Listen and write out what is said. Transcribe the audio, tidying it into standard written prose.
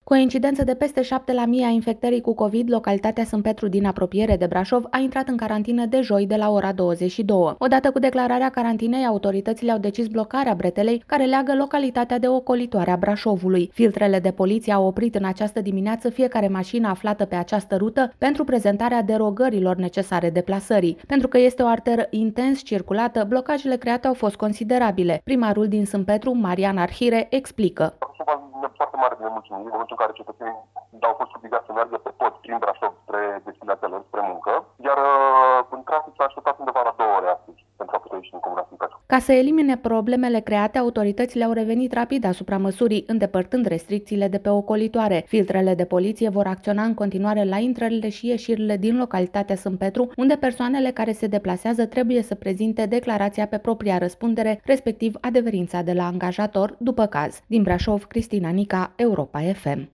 Cu o incidență de peste 7 la 1000 a infectării cu COVID, localitatea Sâmpetru din apropiere de Brașov a intrat în carantină de joi de la ora 22. Odată cu declararea carantinei, autoritățile au decis blocarea bretelei care leagă localitatea de ocolitoarea Brașovului. Filtrele de poliție au oprit în această dimineață fiecare mașină aflată pe această rută pentru prezentarea derogărilor necesare deplasării. Pentru că este o arteră intens circulată, blocajele create au fost considerabile. Primarul din Sâmpetru, Marian Arhire, explică. Foarte mare de nemulțumiri în momentul în care cetățenii au fost obligați să meargă pe pod prin Brașov spre destinația lor, spre muncă, iar în trafic s-a așteptat undeva la 2 ore astăzi pentru a putea ieși în comuna Sâmpetru. Ca să elimine problemele create, autoritățile au revenit rapid asupra măsurii, îndepărtând restricțiile de pe ocolitoare. Filtrele de poliție vor acționa în continuare la intrările și ieșirile din localitatea Sâmpetru, unde persoanele care se deplasează trebuie să prezinte declarația pe propria răspundere, respectiv adeverința de la angajator, după caz. Din Brașov, Cristina Nica, Europa FM.